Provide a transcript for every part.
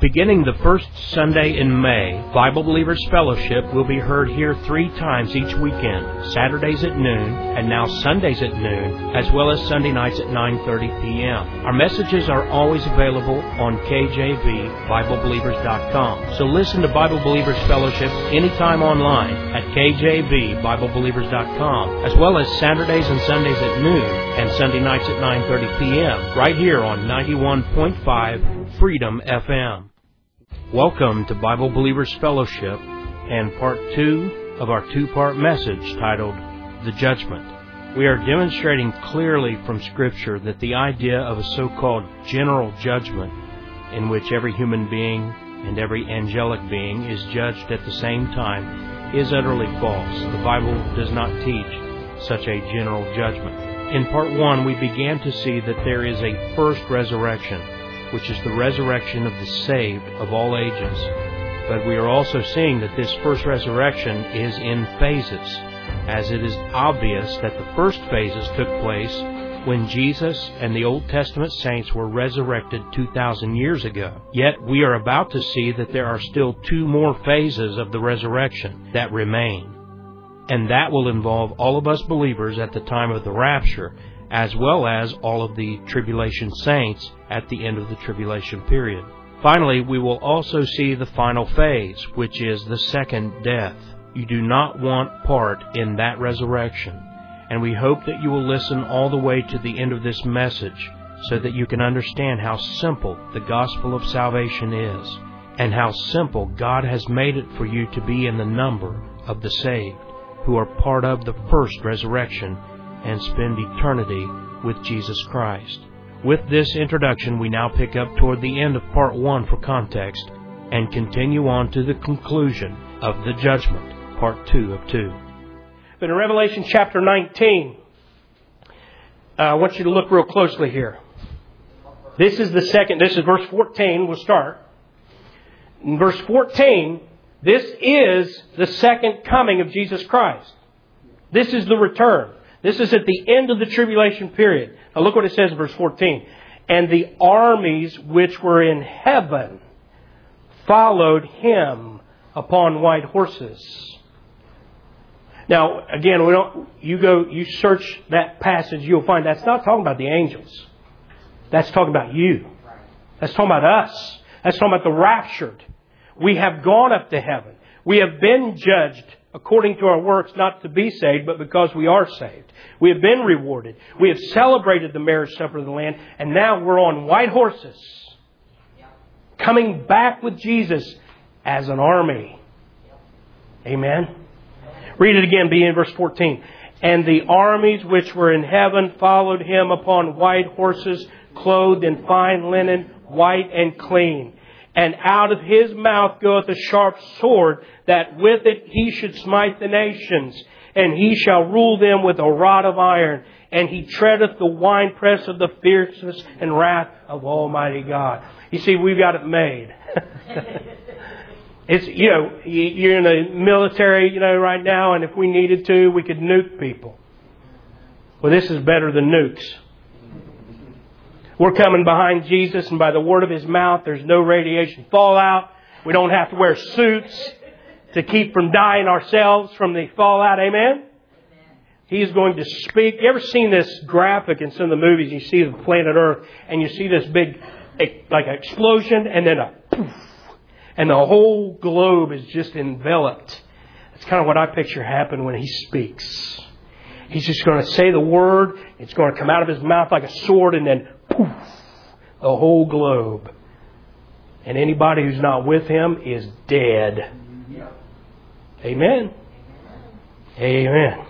Beginning the first Sunday in May, Bible Believers Fellowship will be heard here 3 times each weekend, Saturdays at noon, and now Sundays at noon, as well as Sunday nights at 9:30 p.m. Our messages are always available on KJVBibleBelievers.com. So listen to Bible Believers Fellowship anytime online at KJVBibleBelievers.com, as well as Saturdays and Sundays at noon, and Sunday nights at 9:30 p.m., right here on 91.5 Freedom FM. Welcome to Bible Believers Fellowship and Part 2 of our 2-part message titled, The Judgment. We are demonstrating clearly from Scripture that the idea of a so-called general judgment in which every human being and every angelic being is judged at the same time is utterly false. The Bible does not teach such a general judgment. In Part 1, we began to see that there is a first resurrection, which is the resurrection of the saved of all ages. But we are also seeing that this first resurrection is in phases, as it is obvious that the first phases took place when Jesus and the Old Testament saints were resurrected 2,000 years ago. Yet we are about to see that there are still 2 more phases of the resurrection that remain. And that will involve all of us believers at the time of the rapture, as well as all of the tribulation saints at the end of the tribulation period. Finally, we will also see the final phase, which is the second death. You do not want part in that resurrection, and we hope that you will listen all the way to the end of this message so that you can understand how simple the gospel of salvation is, and how simple God has made it for you to be in the number of the saved, who are part of the first resurrection and spend eternity with Jesus Christ. With this introduction, we now pick up toward the end of Part 1 for context and continue on to the conclusion of the judgment, Part 2 of 2. But in Revelation chapter 19, I want you to look real closely here. This is verse 14, we'll start. In verse 14, this is the second coming of Jesus Christ. This is the return. This is at the end of the tribulation period. Now look what it says in verse 14. And the armies which were in heaven followed Him upon white horses. Now, again, you search that passage, you'll find that's not talking about the angels. That's talking about you. That's talking about us. That's talking about the raptured. We have gone up to heaven. We have been judged according to our works, not to be saved, but because we are saved. We have been rewarded. We have celebrated the marriage supper of the Lamb, and now we're on white horses, coming back with Jesus as an army. Amen? Read it again, beginning in verse 14. And the armies which were in heaven followed Him upon white horses, clothed in fine linen, white and clean. And out of His mouth goeth a sharp sword, that with it He should smite the nations. And He shall rule them with a rod of iron. And He treadeth the winepress of the fierceness and wrath of Almighty God. You see, we've got it made. It's, you're in the military, right now, and if we needed to, we could nuke people. Well, this is better than nukes. We're coming behind Jesus, and by the word of His mouth, there's no radiation fallout. We don't have to wear suits to keep from dying ourselves from the fallout. Amen? He is going to speak. You ever seen this graphic in some of the movies? You see the planet Earth, and you see this big, like an explosion, and then a poof, and the whole globe is just enveloped. That's kind of what I picture happen when He speaks. He's just going to say the word. It's going to come out of His mouth like a sword, and then poof, the whole globe. And anybody who's not with Him is dead. Amen? Amen.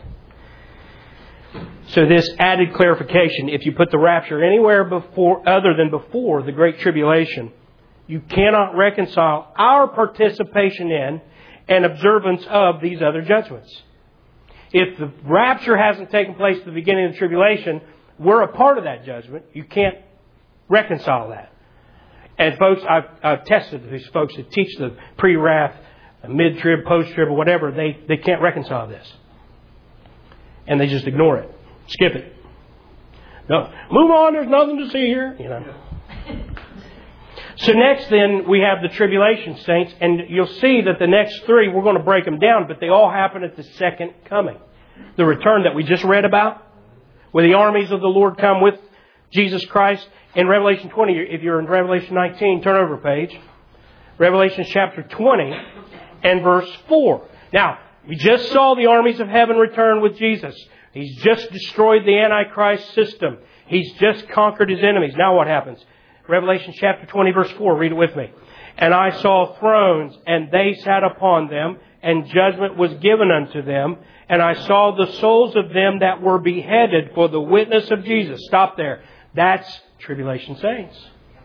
So this added clarification, if you put the rapture anywhere other than before the Great Tribulation, you cannot reconcile our participation in and observance of these other judgments. If the rapture hasn't taken place at the beginning of the tribulation, we're a part of that judgment. You can't reconcile that. And folks, I've tested these folks that teach the pre-wrath, mid-trib, post-trib, or whatever. They can't reconcile this. And they just ignore it. Skip it. No, move on, there's nothing to see here. So next then we have the tribulation saints, and you'll see that the next three, we're going to break them down, but they all happen at the second coming. The return that we just read about, where the armies of the Lord come with Jesus Christ. In Revelation 20, if you're in Revelation 19, turn over a page. Revelation chapter 20 and verse 4. Now, we just saw the armies of heaven return with Jesus. He's just destroyed the Antichrist system. He's just conquered his enemies. Now what happens? Revelation chapter 20 verse 4. Read it with me. And I saw thrones, and they sat upon them, and judgment was given unto them. And I saw the souls of them that were beheaded for the witness of Jesus. Stop there. That's tribulation saints.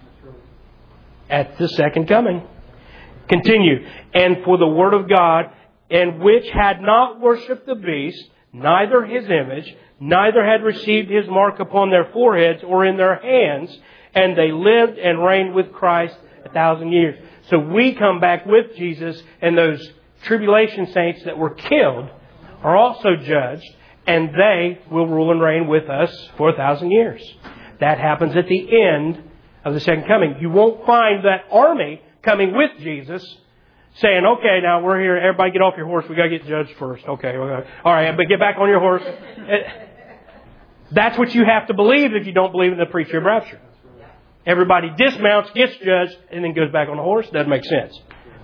At the second coming. Continue. And for the word of God, and which had not worshipped the beast, neither his image, neither had received his mark upon their foreheads or in their hands, and they lived and reigned with Christ 1,000 years. So we come back with Jesus, and those tribulation saints that were killed are also judged, and they will rule and reign with us for 1,000 years. That happens at the end of the second coming. You won't find that army coming with Jesus saying, okay, now we're here, everybody get off your horse, we got to get judged first. Okay, all right, but get back on your horse. That's what you have to believe if you don't believe in the pre-trib rapture. Everybody dismounts, gets judged, and then goes back on the horse. Doesn't make sense.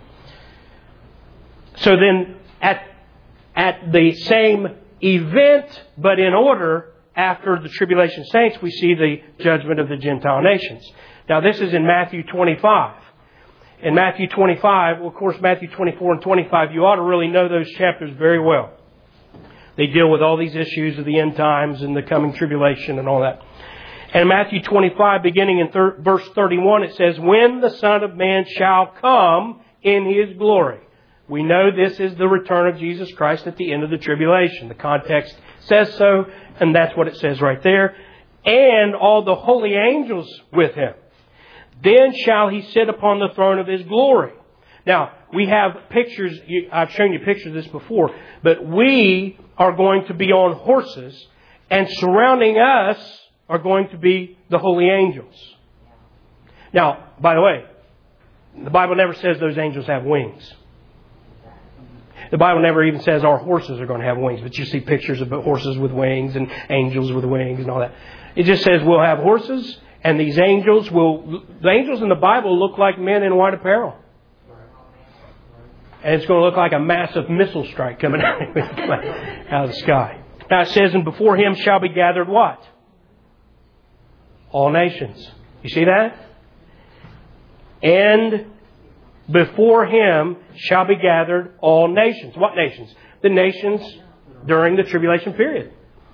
So then, at the same event, but in order, after the tribulation saints, we see the judgment of the Gentile nations. Now, this is in Matthew 25. In Matthew 25, well, of course, Matthew 24 and 25, you ought to really know those chapters very well. They deal with all these issues of the end times and the coming tribulation and all that. And in Matthew 25, beginning in verse 31, it says, when the Son of Man shall come in His glory. We know this is the return of Jesus Christ at the end of the tribulation. The context says so, and that's what it says right there. And all the holy angels with Him. Then shall He sit upon the throne of His glory. Now, we have pictures. I've shown you pictures of this before. But we are going to be on horses, and surrounding us are going to be the holy angels. Now, by the way, the Bible never says those angels have wings. The Bible never even says our horses are going to have wings. But you see pictures of horses with wings and angels with wings and all that. It just says we'll have horses, and these angels will... The angels in the Bible look like men in white apparel. And it's going to look like a massive missile strike coming out of the sky. Now it says, and before Him shall be gathered what? All nations. You see that? And before Him shall be gathered all nations. What nations? The nations during the tribulation period.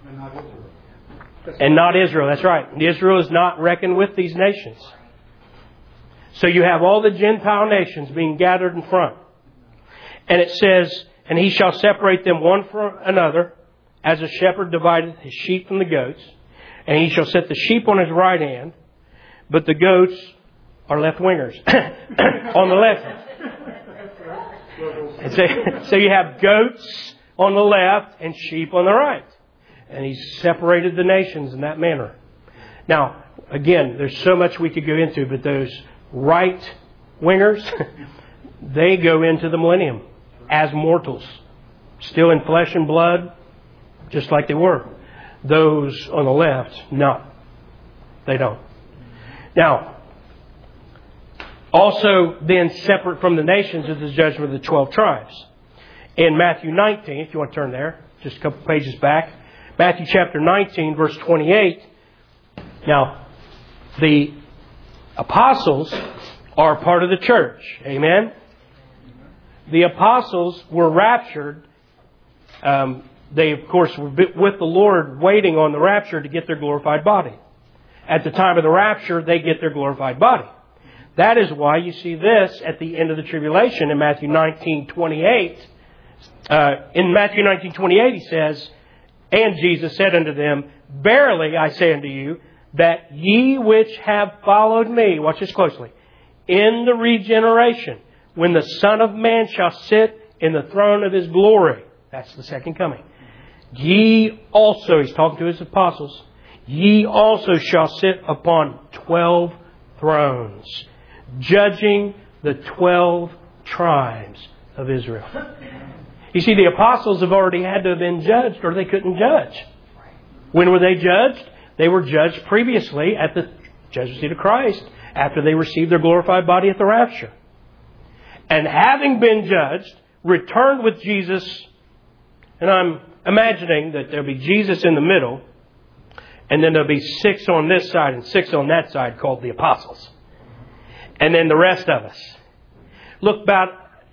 And not Israel. That's right. Israel is not reckoned with these nations. So you have all the Gentile nations being gathered in front. And it says, and He shall separate them one from another, as a shepherd divideth his sheep from the goats. And He shall set the sheep on His right hand, but the goats are left-wingers on the left. And so you have goats on the left and sheep on the right. And He's separated the nations in that manner. Now, again, there's so much we could go into, but those right-wingers, they go into the millennium as mortals, still in flesh and blood, just like they were. Those on the left, no. They don't. Now, also then separate from the nations is the judgment of the 12 tribes. In Matthew 19, if you want to turn there, just a couple pages back. Matthew chapter 19, verse 28. Now, the apostles are part of the church. Amen? The apostles were raptured. They, of course, were with the Lord waiting on the rapture to get their glorified body. At the time of the rapture, they get their glorified body. That is why you see this at the end of the tribulation in Matthew 19:28. In Matthew 19:28, He says, and Jesus said unto them, verily I say unto you, that ye which have followed me, watch this closely, in the regeneration, when the Son of Man shall sit in the throne of His glory. That's the second coming. Ye also, He's talking to His apostles, ye also shall sit upon 12 thrones. judging the 12 tribes of Israel. You see, the apostles have already had to have been judged, or they couldn't judge. When were they judged? They were judged previously at the judgment seat of Christ after they received their glorified body at the rapture. And having been judged, returned with Jesus, and I'm imagining that there'll be Jesus in the middle, and then there'll be 6 on this side and 6 on that side called the apostles. And then the rest of us. Look about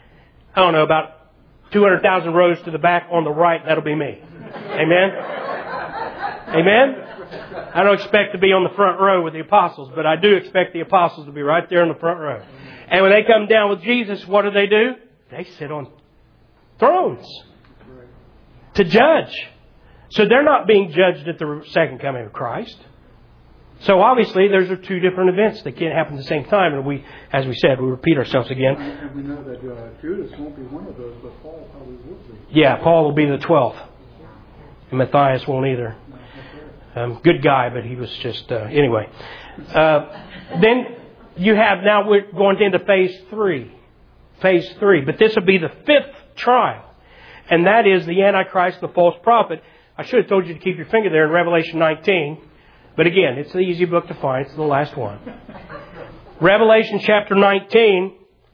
200,000 rows to the back on the right, that'll be me. Amen? Amen? I don't expect to be on the front row with the apostles, but I do expect the apostles to be right there in the front row. And when they come down with Jesus, what do? They sit on thrones to judge. So they're not being judged at the second coming of Christ. So obviously, those are 2 different events that can't happen at the same time. And as we said, we repeat ourselves again. And we know that Judas won't be one of those, but Paul probably will be. Yeah, Paul will be the 12th. And Matthias won't either. Good guy, but he was just... anyway. Then you have... Now we're going into phase 3. Phase 3. But this will be the 5th trial. And that is the Antichrist, the false prophet. I should have told you to keep your finger there in Revelation 19. But again, it's the easy book to find. It's the last one. Revelation chapter 19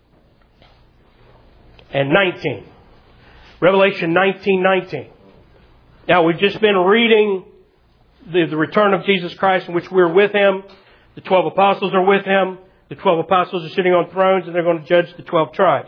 and 19. Revelation 19:19. Now, we've just been reading the return of Jesus Christ in which we're with Him. The 12 apostles are with Him. The 12 apostles are sitting on thrones and they're going to judge the 12 tribes.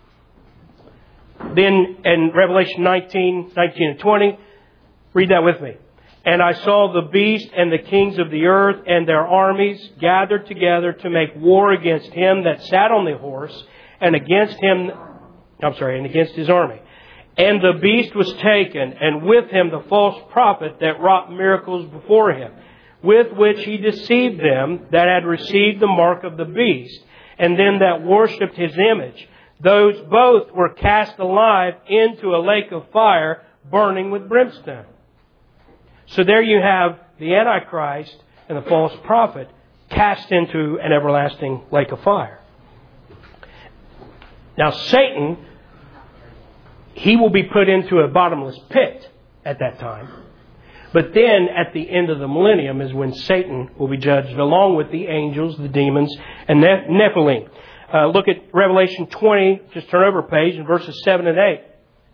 Then in Revelation 19 and 20, read that with me. And I saw the beast and the kings of the earth and their armies gathered together to make war against him that sat on the horse and against his army. And the beast was taken, and with him the false prophet that wrought miracles before him, with which he deceived them that had received the mark of the beast, and them that worshipped his image. Those both were cast alive into a lake of fire, burning with brimstone. So there you have the Antichrist and the false prophet cast into an everlasting lake of fire. Now Satan, he will be put into a bottomless pit at that time. But then at the end of the millennium is when Satan will be judged along with the angels, the demons, and Nephilim. Look at Revelation 20, just turn over a page, in verses 7 and 8.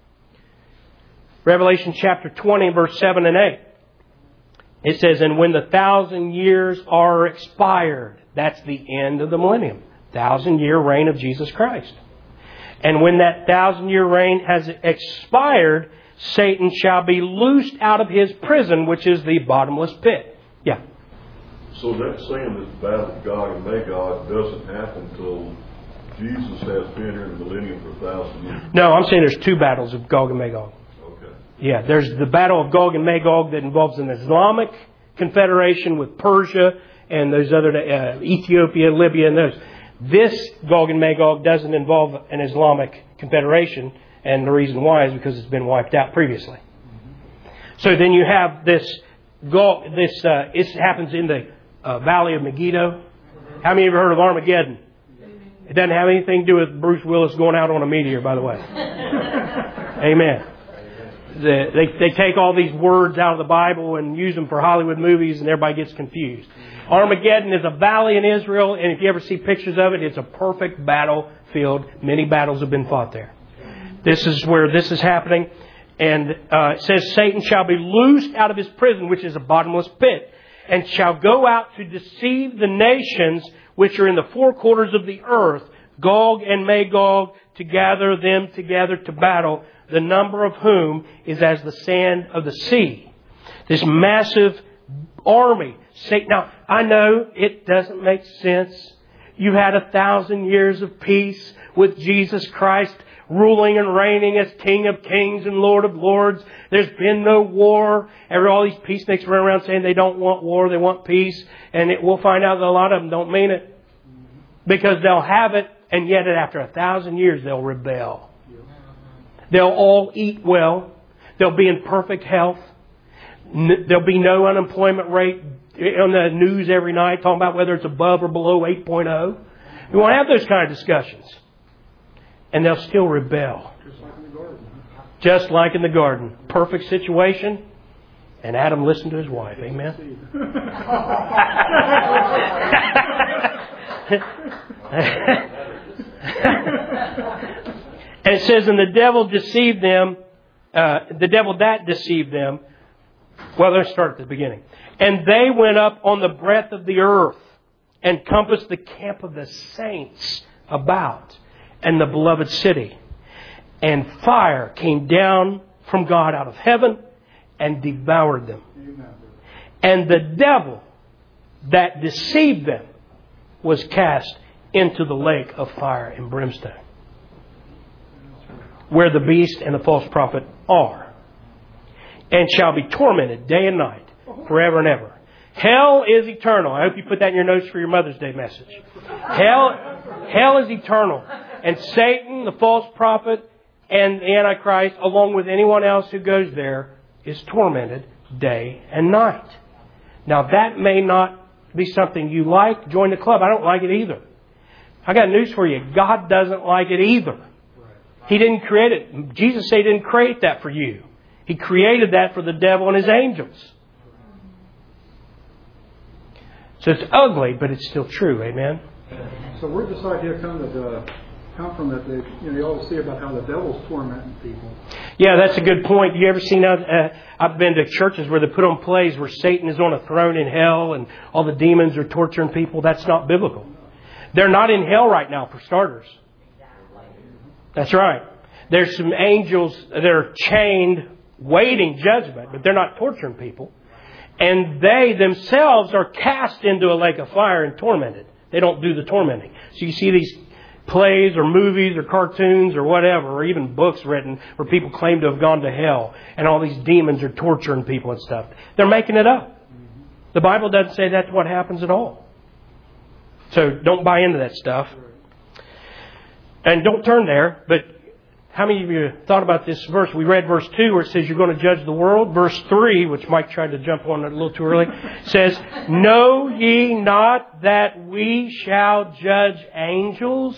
Revelation chapter 20, verse 7 and 8. It says, and when the 1,000 years are expired, that's the end of the millennium, 1,000-year reign of Jesus Christ. And when that 1,000-year reign has expired, Satan shall be loosed out of his prison, which is the bottomless pit. Yeah. So that's saying that the battle of Gog and Magog doesn't happen until Jesus has been here in the millennium for 1,000 years? No, I'm saying there's 2 battles of Gog and Magog. Yeah, there's the battle of Gog and Magog that involves an Islamic confederation with Persia and those other Ethiopia, Libya, and those. This Gog and Magog doesn't involve an Islamic confederation, and the reason why is because it's been wiped out previously. So then you have this. It happens in the Valley of Megiddo. How many of you have heard of Armageddon? It doesn't have anything to do with Bruce Willis going out on a meteor, by the way. Amen. They take all these words out of the Bible and use them for Hollywood movies, and everybody gets confused. Armageddon is a valley in Israel, and if you ever see pictures of it, it's a perfect battlefield. Many battles have been fought there. This is where this is happening. And it says, Satan shall be loosed out of his prison, which is a bottomless pit, and shall go out to deceive the nations which are in the 4 quarters of the earth, Gog and Magog, to gather them together to battle, the number of whom is as the sand of the sea. This massive army. Now, I know it doesn't make sense. You had 1,000 years of peace with Jesus Christ ruling and reigning as King of Kings and Lord of Lords. There's been no war. All these peaceniks run around saying they don't want war, they want peace. And we'll find out that a lot of them don't mean it. Because they'll have it, and yet after 1,000 years they'll rebel. They'll all eat well. They'll be in perfect health. There'll be no unemployment rate on the news every night talking about whether it's above or below 8.0. We won't have those kind of discussions. And they'll still rebel. Just like in the garden. Just like in the garden. Perfect situation. And Adam listened to his wife. Amen. And it says, and the devil deceived them. The devil that deceived them. Well, let's start at the beginning. And they went up on the breadth of the earth and compassed the camp of the saints about and the beloved city. And fire came down from God out of heaven and devoured them. And the devil that deceived them was cast into the lake of fire and brimstone, where the beast and the false prophet are, and shall be tormented day and night forever and ever. Hell is eternal. I hope you put that in your notes for your Mother's Day message. Hell is eternal. And Satan, the false prophet, and the Antichrist, along with anyone else who goes there, is tormented day and night. Now that may not be something you like. Join the club. I don't like it either. I got news for you. God doesn't like it either. He didn't create it. Jesus said He didn't create that for you. He created that for the devil and his angels. So it's ugly, but it's still true. Amen? So where does this idea come from that you always see about how the devil's tormenting people? Yeah, that's a good point. You ever seen I've been to churches where they put on plays where Satan is on a throne in hell and all the demons are torturing people. That's not biblical. They're not in hell right now, for starters. That's right. There's some angels that are chained, waiting judgment, but they're not torturing people. And they themselves are cast into a lake of fire and tormented. They don't do the tormenting. So you see these plays or movies or cartoons or whatever, or even books written where people claim to have gone to hell and all these demons are torturing people and stuff. They're making it up. The Bible doesn't say that's what happens at all. So don't buy into that stuff. And don't turn there, but how many of you thought about this verse? We read verse 2 where it says you're going to judge the world. Verse 3, which Mike tried to jump on a little too early, says, know ye not that we shall judge angels?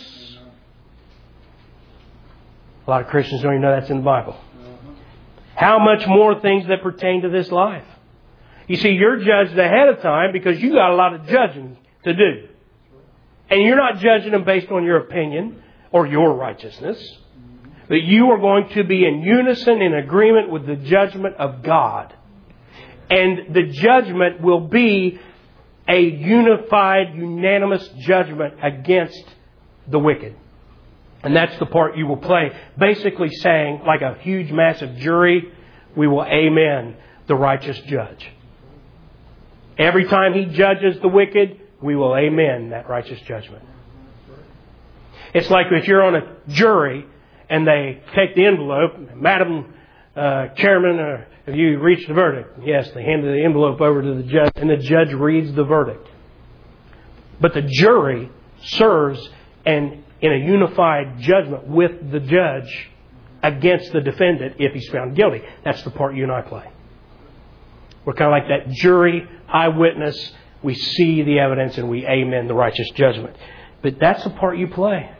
A lot of Christians don't even know that's in the Bible. How much more things that pertain to this life? You see, you're judged ahead of time because you got a lot of judging to do. And you're not judging them based on your opinion or your righteousness. But you are going to be in unison, in agreement with the judgment of God. And the judgment will be a unified, unanimous judgment against the wicked. And that's the part you will play. Basically saying, like a huge, massive jury, we will amen the righteous judge. Every time He judges the wicked, we will amen that righteous judgment. It's like if you're on a jury and they take the envelope, Madam Chairman, have you reached the verdict? Yes, they hand the envelope over to the judge and the judge reads the verdict. But the jury serves in a unified judgment with the judge against the defendant if he's found guilty. That's the part you and I play. We're kind of like that jury, eyewitness. We see the evidence and we amen the righteous judgment. But that's the part you play.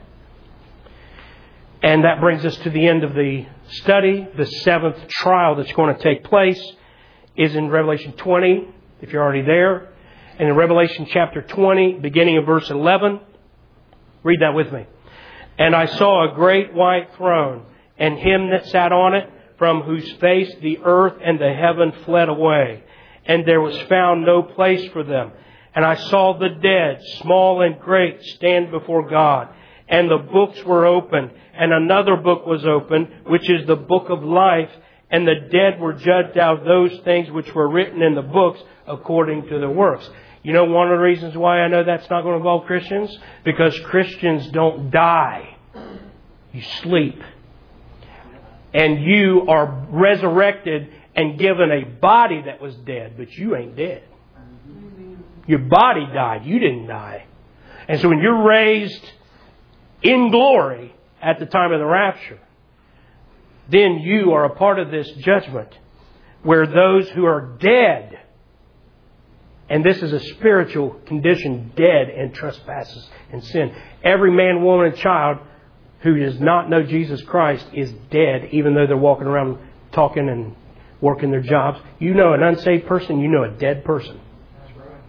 And that brings us to the end of the study. The seventh trial that's going to take place is in Revelation 20, if you're already there. And in Revelation chapter 20, beginning of verse 11, read that with me. And I saw a great white throne, and Him that sat on it, from whose face the earth and the heaven fled away. And there was found no place for them. And I saw the dead, small and great, stand before God. And the books were opened, and another book was opened, which is the book of life. And the dead were judged out of those things which were written in the books according to their works. You know one of the reasons why I know that's not going to involve Christians? Because Christians don't die. You sleep. And you are resurrected and given a body that was dead, but you ain't dead. Your body died. You didn't die. And so when you're raised in glory at the time of the rapture, then you are a part of this judgment where those who are dead And this is a spiritual condition, dead in trespasses and sin. Every man, woman, and child who does not know Jesus Christ is dead, even though they're walking around talking and working their jobs. You know an unsaved person, you know a dead person. That's right.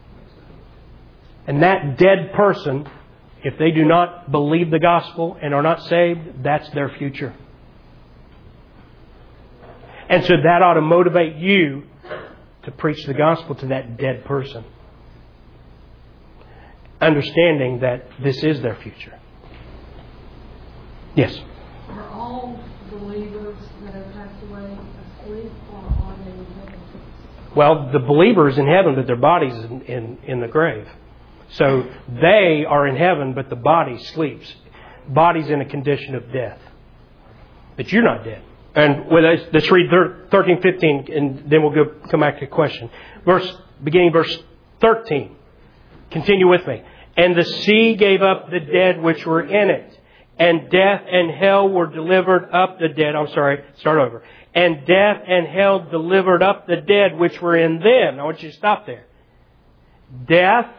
And that dead person, if they do not believe the gospel and are not saved, that's their future. And so that ought to motivate you to preach the gospel to that dead person, understanding that this is their future. Yes? Are all believers that have passed away asleep, or are they in heaven? Well, the believer is in heaven, but their body's in the grave. So they are in heaven, but the body sleeps. Body's in a condition of death. But you're not dead. And let's read 13, 15, and then we'll come back to the question. Beginning verse 13. Continue with me. And the sea gave up the dead which were in it, and death and hell were delivered up the dead. I'm sorry, start over. And death and hell delivered up the dead which were in them. Now I want you to stop there. Death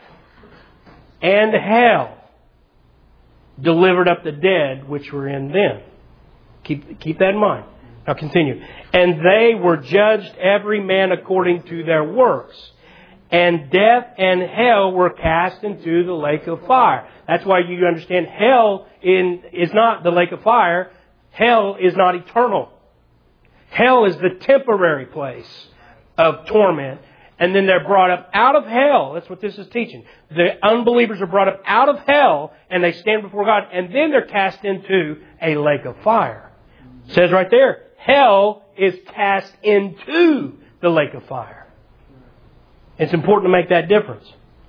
and hell delivered up the dead which were in them. Keep that in mind. Now continue. And they were judged every man according to their works. And death and hell were cast into the lake of fire. That's why you understand hell is not the lake of fire. Hell is not eternal. Hell is the temporary place of torment. And then they're brought up out of hell. That's what this is teaching. The unbelievers are brought up out of hell and they stand before God. And then they're cast into a lake of fire. It says right there, hell is cast into the lake of fire. It's important to make that difference.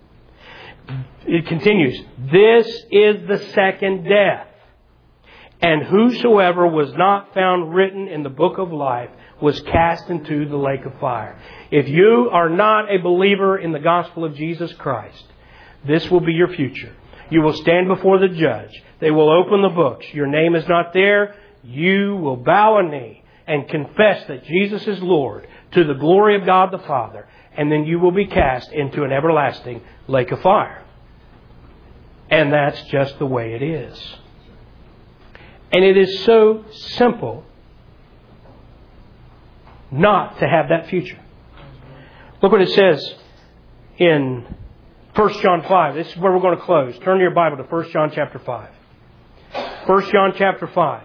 It continues. This is the second death. And whosoever was not found written in the book of life was cast into the lake of fire. If you are not a believer in the gospel of Jesus Christ, this will be your future. You will stand before the judge. They will open the books. Your name is not there. You will bow a knee and confess that Jesus is Lord to the glory of God the Father. And then you will be cast into an everlasting lake of fire. And that's just the way it is. And it is so simple not to have that future. Look what it says in 1 John 5. This is where we're going to close. Turn your Bible to 1 John chapter 5. 1 John chapter 5.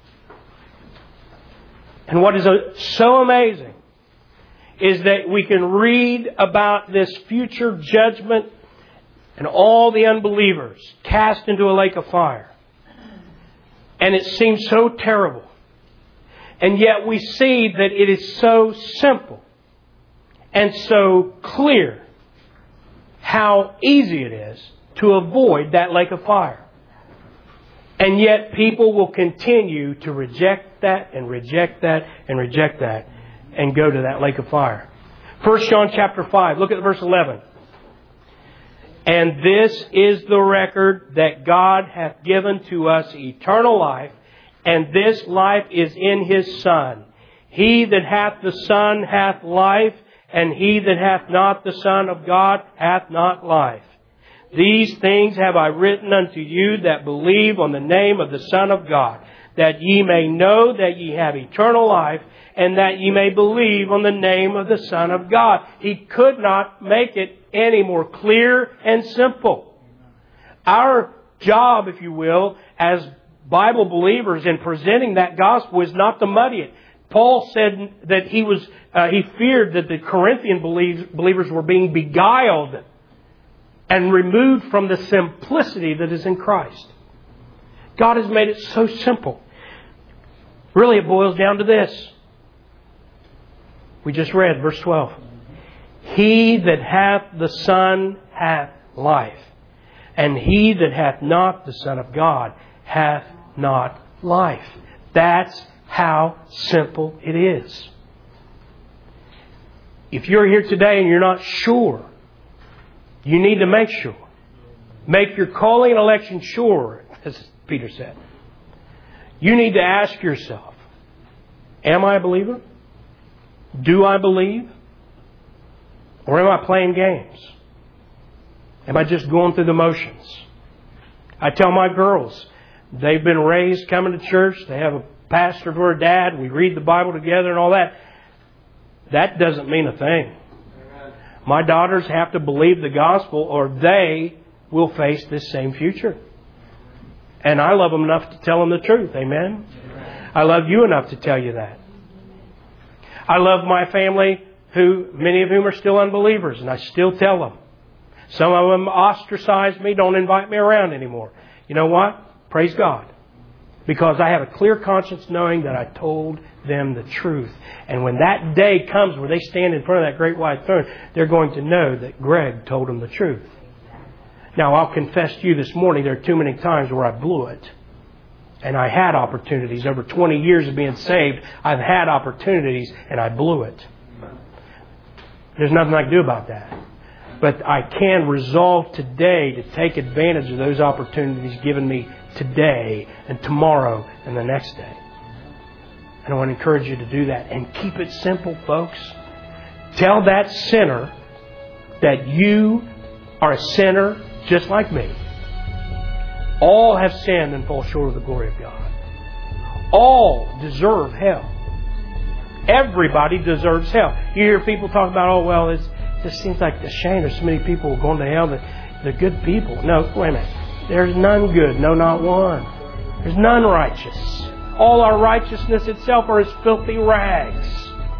And what is so amazing is that we can read about this future judgment and all the unbelievers cast into a lake of fire. And it seems so terrible. And yet we see that it is so simple and so clear how easy it is to avoid that lake of fire. And yet people will continue to reject that and reject that and reject that and go to that lake of fire. 1 John chapter 5, look at verse 11. And this is the record that God hath given to us eternal life, and this life is in His Son. He that hath the Son hath life, and he that hath not the Son of God hath not life. These things have I written unto you that believe on the name of the Son of God, that ye may know that ye have eternal life, and that ye may believe on the name of the Son of God. He could not make it any more clear and simple. Our job, if you will, as Bible believers in presenting that gospel is not to muddy it. Paul said that he feared that the Corinthian believers were being beguiled and removed from the simplicity that is in Christ. God has made it so simple. Really, it boils down to this. We just read verse 12. He that hath the Son hath life, and he that hath not the Son of God hath not life. That's how simple it is. If you're here today and you're not sure, you need to make sure. Make your calling and election sure, as Peter said. You need to ask yourself, am I a believer? Do I believe? Or am I playing games? Am I just going through the motions? I tell my girls, they've been raised coming to church. They have a pastor for a dad. We read the Bible together and all that. That doesn't mean a thing. My daughters have to believe the gospel or they will face this same future. And I love them enough to tell them the truth. Amen? I love you enough to tell you that. I love my family, many of whom are still unbelievers, and I still tell them. Some of them ostracize me, don't invite me around anymore. You know what? Praise God. Because I have a clear conscience knowing that I told them the truth. And when that day comes where they stand in front of that great white throne, they're going to know that Greg told them the truth. Now, I'll confess to you this morning, there are too many times where I blew it. And I had opportunities. Over 20 years of being saved, I've had opportunities and I blew it. There's nothing I can do about that. But I can resolve today to take advantage of those opportunities given me today and tomorrow and the next day. And I want to encourage you to do that. And keep it simple, folks. Tell that sinner that you are a sinner just like me. All have sinned and fall short of the glory of God. All deserve hell. Everybody deserves hell. You hear people talk about, oh, well, it just seems like a shame there's so many people going to hell that they're good people. No, wait a minute. There's none good, no, not one. There's none righteous. All our righteousness itself are as filthy rags.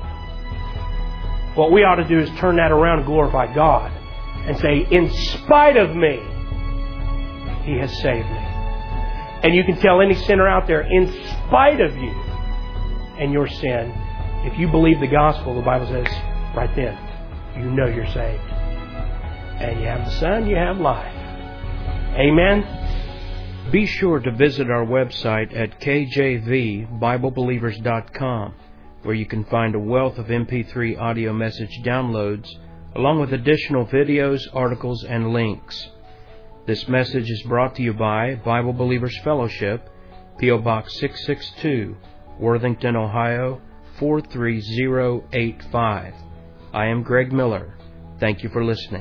What we ought to do is turn that around and glorify God and say, in spite of me, He has saved me. And you can tell any sinner out there, in spite of you and your sin, if you believe the gospel, the Bible says, right then, you know you're saved. And you have the Son, you have life. Amen? Be sure to visit our website at kjvbiblebelievers.com, where you can find a wealth of MP3 audio message downloads, along with additional videos, articles, and links. This message is brought to you by Bible Believers Fellowship, P.O. Box 662, Worthington, Ohio, 43085. I am Greg Miller. Thank you for listening.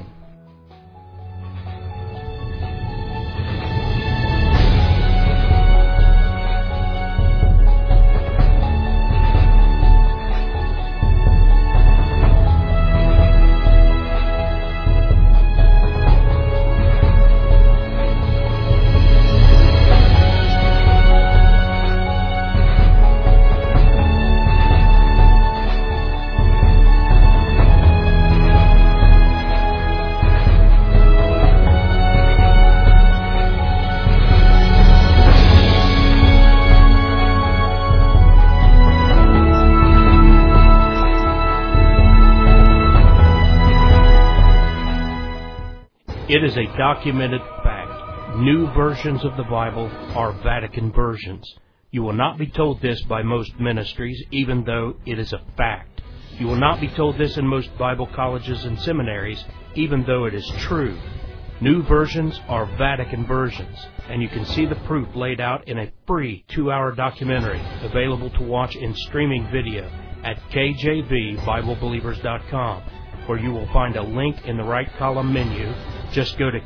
It is a documented fact. New versions of the Bible are Vatican versions. You will not be told this by most ministries, even though it is a fact. You will not be told this in most Bible colleges and seminaries, even though it is true. New versions are Vatican versions, and you can see the proof laid out in a free 2-hour documentary available to watch in streaming video at kjvbiblebelievers.com, where you will find a link in the right column menu. Just go to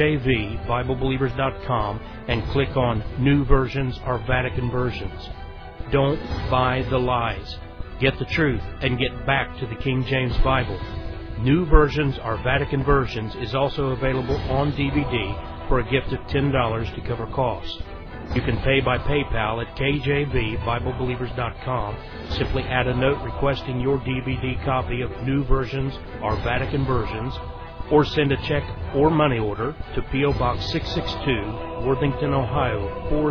kjvbiblebelievers.com and click on New Versions or Vatican Versions. Don't buy the lies. Get the truth and get back to the King James Bible. New Versions or Vatican Versions is also available on DVD for a gift of $10 to cover costs. You can pay by PayPal at kjvbiblebelievers.com. Simply add a note requesting your DVD copy of New Versions or Vatican Versions, or send a check or money order to P.O. Box 662, Worthington, Ohio,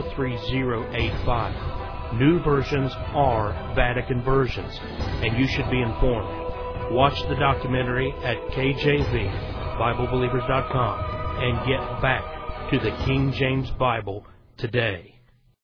43085. New versions are Vatican versions, and you should be informed. Watch the documentary at kjvbiblebelievers.com and get back to the King James Bible today.